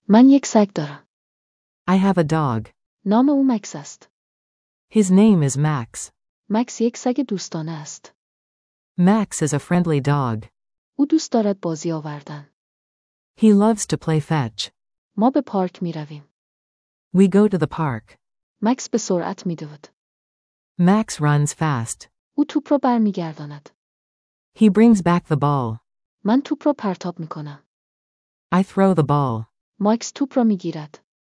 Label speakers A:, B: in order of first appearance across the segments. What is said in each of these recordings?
A: من یک سگ دارم.
B: I have a dog.
A: نام او مکس است.
B: His name is Max.
A: مکس یک سگ دوستانه است.
B: Max is a friendly dog.
A: او دوست دارد بازی آوردن.
B: He loves to play fetch.
A: ما به پارک می رویم.
B: We go to the park.
A: مکس به سرعت می دود.
B: Max runs fast.
A: او توپ را برمیگرداند.
B: He brings back the ball.
A: من توپ را پرتاب می کنم.
B: I throw the ball.
A: مکس توپ را می گیرد.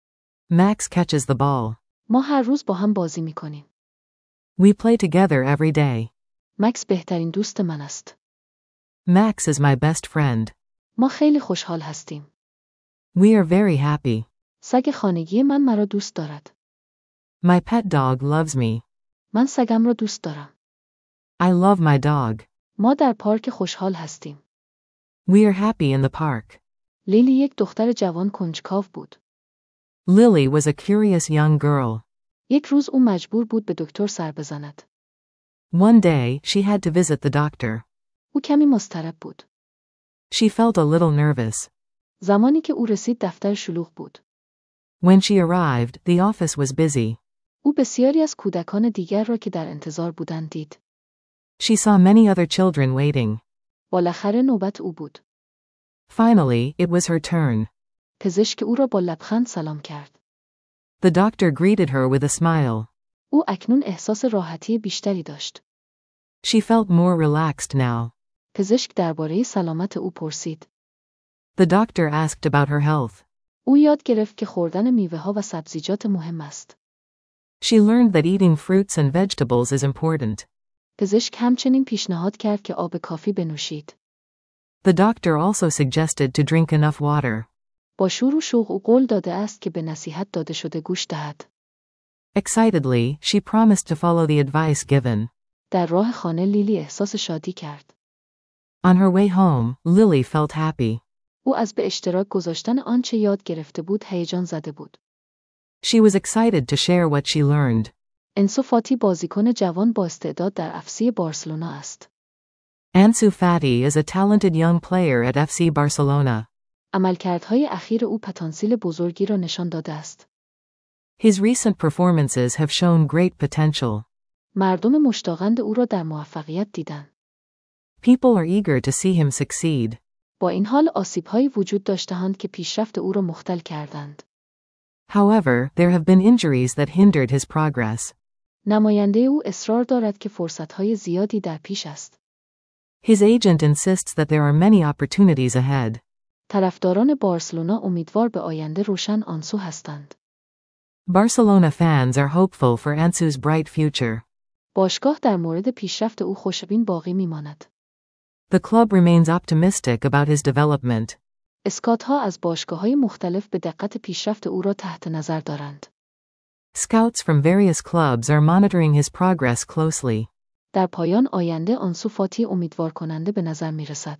B: Max catches the ball.
A: ما هر روز با هم بازی می کنیم.
B: We play together every day.
A: مکس بهترین دوست من است.
B: Max is my best friend.
A: ما خیلی خوشحال هستیم.
B: We are very happy.
A: سگ خانگی من مرا دوست دارد.
B: My pet dog loves me.
A: من سگم را دوست دارم.
B: I love my dog.
A: ما در پارک خوشحال هستیم.
B: We are happy in the park.
A: لیلی یک دختر جوان کنجکاو بود.
B: Lily was a curious young girl.
A: یک روز او مجبور بود به دکتر سر بزند.
B: One day, she had to visit the doctor.
A: او کمی مضطرب بود.
B: She felt a little nervous.
A: زمانی که او رسید دفتر شلوغ بود.
B: When she arrived, the office was busy.
A: او بسیاری از کودکان دیگر را که در انتظار بودند دید.
B: She saw many other children waiting.
A: بالاخره نوبت او بود.
B: Finally, it was her turn.
A: پزشک او را با لبخند سلام کرد.
B: The doctor greeted her with a smile.
A: او اکنون احساس راحتی بیشتری داشت.
B: She felt more relaxed now.
A: پزشک درباره سلامت او پرسید.
B: The doctor asked about her health.
A: او یاد گرفت که خوردن میوه‌ها و سبزیجات مهم است.
B: She learned that eating fruits and vegetables is important.
A: پزشک همچنین پیشنهاد کرد که آب کافی بنوشید.
B: The doctor also suggested to drink enough water.
A: با شور و شوق او قول داده است که به نصیحت داده شده گوش دهد.
B: Excitedly, she promised to follow the advice given.
A: در راه خانه لیلی احساس شادی کرد.
B: On her way home, Lily felt happy.
A: او از به اشتراک گذاشتن آنچه یاد گرفته بود هیجان زده بود.
B: She was excited to share what she learned.
A: انسو فاتی بازیکن جوان با استعداد در FC بارسلونا است.
B: Ansu Fati is a talented young player at FC Barcelona.
A: عملکردهای اخیر او پتانسیل بزرگی را نشان داده است.
B: His recent performances have shown great potential.
A: مردم مشتاقند او را در موفقیت دیدند.
B: People are eager to see him succeed.
A: با این حال آسیب‌هایی وجود داشته‌اند که پیشرفت او را مختل کردند.
B: However, there have been injuries that hindered his progress.
A: نماینده او اصرار دارد که فرصت‌های زیادی در پیش است.
B: His agent insists that there are many opportunities ahead.
A: طرفداران بارسلونا امیدوار به آینده روشن آنسو هستند.
B: Barcelona fans are hopeful for Ansu's bright future.
A: باشگاه در مورد پیشرفت او خوشبین باقی می‌ماند.
B: The club remains optimistic about his development.
A: اسکات‌ها از باشگاه‌های مختلف به دقت پیشرفت او را تحت نظر دارند.
B: Scouts from various clubs are monitoring his progress closely.
A: در پایان آینده آنسو فاتی امیدوار کننده به نظر می‌رسد.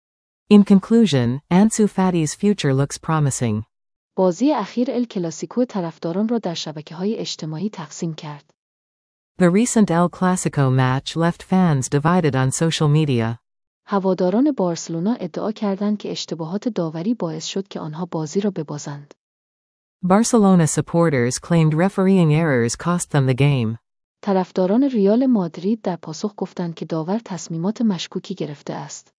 B: In conclusion, Ansu Fati's future looks promising.
A: بازی اخیر ال کلاسیکو طرفداران را در شبکه‌های اجتماعی تقسیم کرد.
B: The recent El Clasico match left fans divided on social media.
A: هواداران بارسلونا ادعا کردند که اشتباهات داوری باعث شد که آنها بازی را ببازند.
B: Barcelona supporters claimed refereeing errors cost them the game.
A: طرفداران ریال مادرید در پاسخ گفتند که داور تصمیمات مشکوکی گرفته است.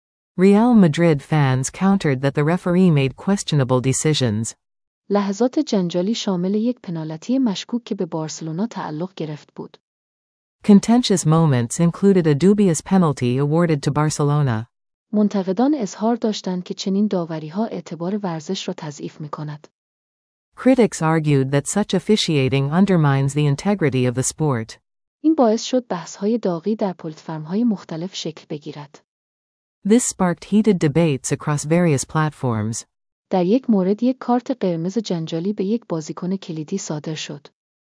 B: Real Madrid fans countered that the referee made questionable decisions.
A: لحظات جنجالی شامل یک پنالتی مشکوک که به بارسلونا تعلق گرفت بود.
B: Contentious moments included a dubious penalty awarded to Barcelona.
A: منتقدان اظهار داشتند که چنین داوری‌ها اعتبار ورزش را تضعیف می‌کند.
B: Critics argued that such officiating undermines the integrity of the sport.
A: این باعث شد بحث‌های داغی در پلتفرم‌های مختلف شکل بگیرد.
B: This sparked heated debates across various platforms.
A: در یک مورد یک کارت قرمز جنجالی به یک بازیکن کلیدی صادر شد.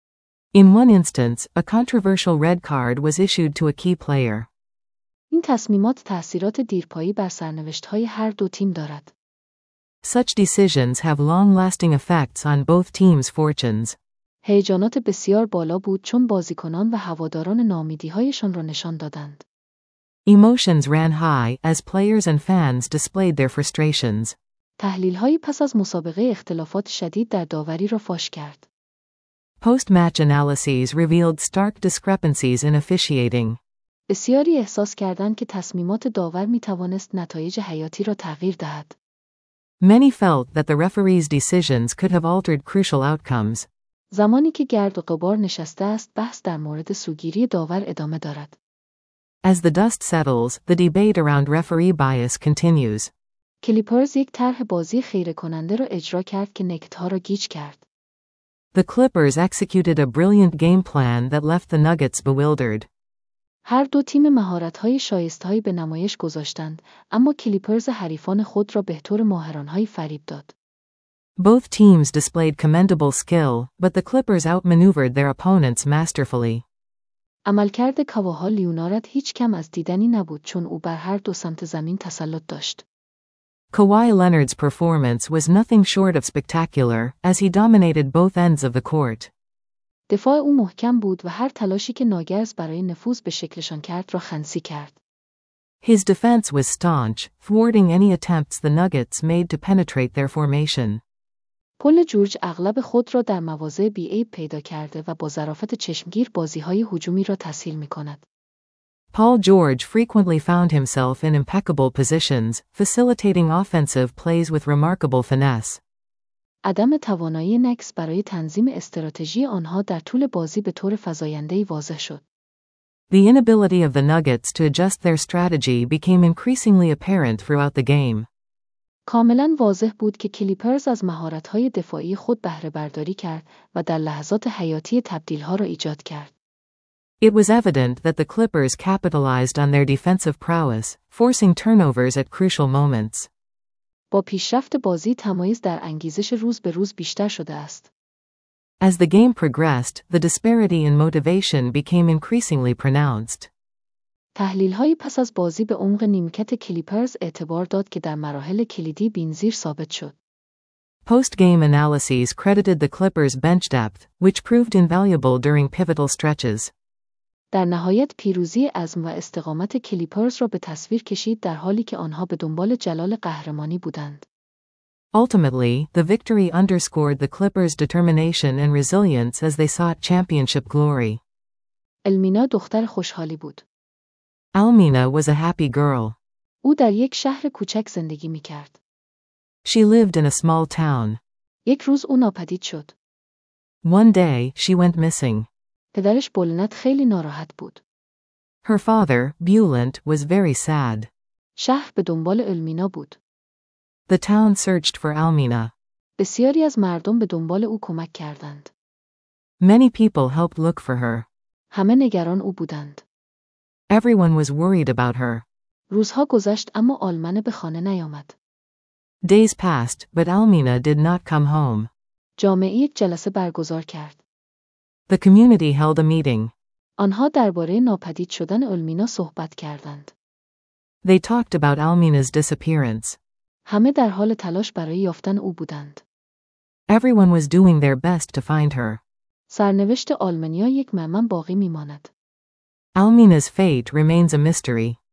B: In one instance, a controversial red card was issued to a key player.
A: این تصمیمات تأثیرات دیرپایی بر سرنوشت‌های هر دو تیم دارد.
B: Such decisions have long-lasting effects on both teams' fortunes.
A: هیجانات بسیار بالا بود چون بازیکنان و هواداران ناامیدی‌هایشان را نشان دادند.
B: Emotions ran high as players and fans displayed their frustrations.
A: تحلیل‌هایی پس از مسابقه اختلافات شدید در داوری را فاش کرد.
B: Post-match analyses revealed stark discrepancies in officiating.
A: بسیاری احساس کردند که تصمیمات داور می‌توانست نتایج حیاتی را تغییر دهد.
B: Many felt that the referee's decisions could have altered crucial outcomes.
A: زمانی که گرد و غبار نشسته است، بحث در مورد سوگیری داور ادامه دارد.
B: As the dust settles, the debate around referee bias continues.
A: کلیپرز یک طرح بازی خیره کننده را اجرا کرد که نکت‌ها را گیج کرد.
B: The Clippers executed a brilliant game plan that left the Nuggets bewildered.
A: هر دو تیم مهارت‌های شایسته‌ای به نمایش گذاشتند، اما کلیپرز حریفان خود را به طور ماهرانه‌ای فریب داد.
B: Both teams displayed commendable skill, but the Clippers outmaneuvered their opponents masterfully.
A: عملکرد کواها لیونارد هیچ کم از دیدنی نبود چون او بر هر دو سمت زمین تسلط داشت.
B: Kawhi Leonard's performance was nothing short of spectacular, as he dominated both ends of the court.
A: دفاع او محکم بود و هر تلاشی که ناگرز برای نفوذ به شکلشان کرد را خنثی کرد.
B: His defense was staunch, thwarting any attempts the Nuggets made to penetrate their formation.
A: پل جورج اغلب خود را در مواضع بی‌عیب پیدا کرده و با ظرافت چشمگیر بازی‌های هجومی را تسهیل می‌کند.
B: Paul George frequently found himself in impeccable positions, facilitating offensive plays with remarkable finesse.
A: عدم توانایی نکس برای تنظیم استراتژی آنها در طول بازی به طور فزاینده‌ای واضح شد.
B: The inability of the Nuggets to adjust their strategy became increasingly apparent throughout the game.
A: کاملاً واضح بود که کلیپرز از مهارت‌های دفاعی خود بهره برداری کرد و در لحظات حیاتی تبدیل‌ها را ایجاد کرد.
B: It was evident that the Clippers capitalized on their defensive prowess, forcing turnovers at crucial moments.
A: با پیشرفت بازی تمایز در انگیزش روز به روز بیشتر شده است.
B: As the game progressed, the disparity in motivation became increasingly pronounced.
A: تحلیل‌های پس از بازی به عمق نیمکت کلیپرز اعتبار داد که در مراحل کلیدی بی‌نظیر ثابت شد.
B: Post-game analyses credited the Clippers' bench depth, which proved invaluable during pivotal stretches.
A: در نهایت پیروزی عزم و استقامت کلیپرز را به تصویر کشید در حالی که آنها به دنبال جلال قهرمانی بودند.
B: Ultimately, the victory underscored the Clippers' determination and resilience as they sought championship glory.
A: المینا دختر خوشحالی بود.
B: Almina was a happy girl.
A: او در یک شهر کوچک زندگی می‌کرد.
B: She lived in a small town.
A: یک روز او ناپدید شد.
B: One day, she went missing.
A: پدرش بولنت خیلی ناراحت بود.
B: Her father, Bulent, was very sad.
A: شهر به دنبال المینا بود.
B: The town searched for Almina.
A: بسیاری از مردم به دنبال او کمک کردند.
B: Many people helped look for her.
A: همه نگران او بودند.
B: Everyone was worried about her.
A: روزها گذشت اما آلمنه به خانه نیامد.
B: Days passed, but Almina did not come home.
A: جامعه یک جلسه برگزار کرد.
B: The community held a meeting.
A: آنها درباره ناپدید شدن المینا صحبت کردند.
B: They talked about Almina's disappearance.
A: همه در حال تلاش برای یافتن او بودند.
B: Everyone was doing their best to find her.
A: سرنوشت آلمنیا یک معما باقی میماند.
B: Almina's fate remains a mystery.